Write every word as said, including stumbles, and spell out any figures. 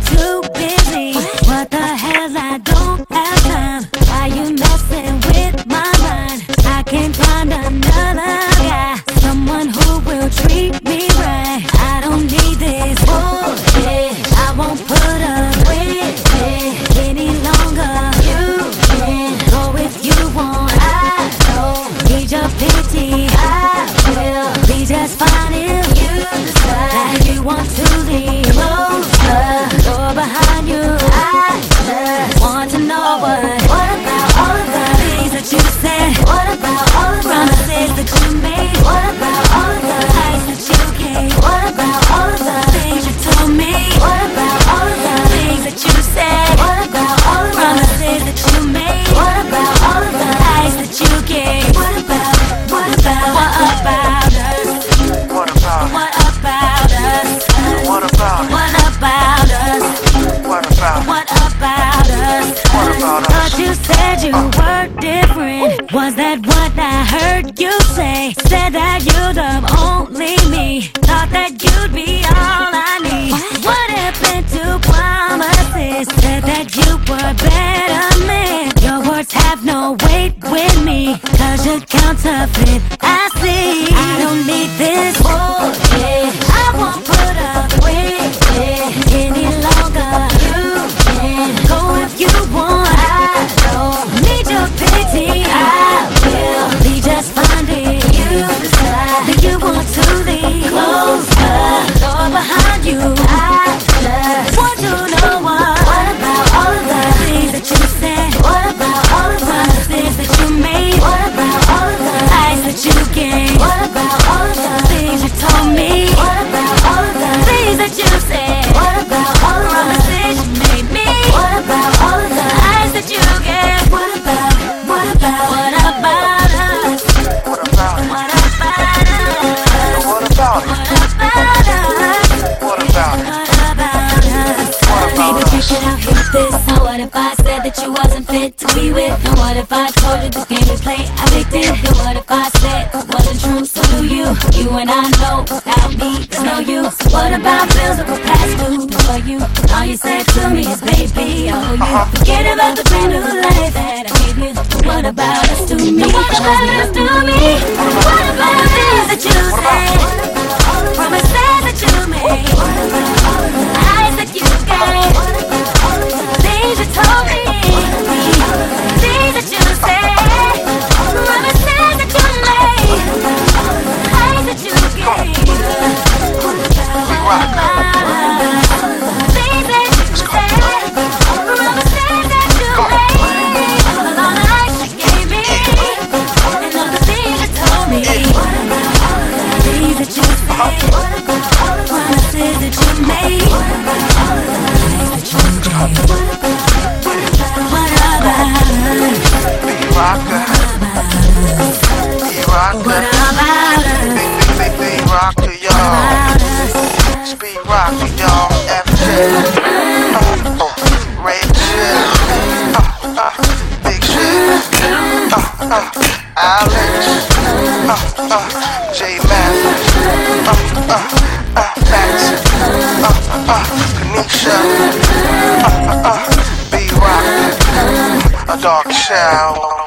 too busy. What the hell, I don't have time. Why you messing with my mind? I can't find another guy, someone who will treat me right. I don't need this bullshit. I won't put up with it any longer. You can go if you want. I don't need your pity. I will be just fine if you decide that you want to leave. Close the door behind you. I just want to know what What about all of the things that you said? What about all of the promises that you made? What about all of the lies that you gave? What about all of the things you told me? What about all of the things that you said? What about all of the promises that you made? What about all of the lies that you gave? What about, what about, what about us? What about, What about us? what about, What about us? what about, What about us? What about us? Thought you said you were different. Was that what I heard you say? Said that you'd love only me. Thought that you'd be all I need. What happened to promises? Said that you were better man. Your words have no weight with me, cause you're counterfeit. I see. I don't need this bullshit. I won't put up with it any longer. You can go if you want. I don't need your pity. I will be just fine if you decide that you want to leave. Close the door behind you. I just want to know what What about all of the things that you said? What about all of the promises that you made? What about all of the lies that you gave? What about all of the things you told me? What about all of the things that you said? What about all of the promises you made me? What about all of the lies that you gave? What about, what about, what about us? what about, What about us? what about, What about us? what about, What about us? What about Maybe you us? should have hit this. Now what if I said that you wasn't fit to be with? And what if I told you this game we play addicted? And what if I said it wasn't true? So do you? You and I know without me there's no use. What about bills that were past due for you? All you said to me is baby, I owe you. Forget about the brand new life that I gave you. What about us to me? What about us to me? What about things that you said? Promises that you made? Lies that you gave? Things you told me? Things that you said? Promises that you made? Lies that you gave? What about us? Things that you said? Promises that you made? All the lies you gave me? And all the things you told me? Things that you said? Promises that you made? Lies that you gave? What about us? be rocker, be rocker, What about us? be, be, be rocker, y'all, About us? speed rocker, y'all, F J, uh, uh, Ray J, uh, uh, Big Shit, uh, uh, Alex, uh, uh, J Mathis, uh, uh, uh, Max, uh, uh, Kanisha, uh, uh, B Rock, a dark shower.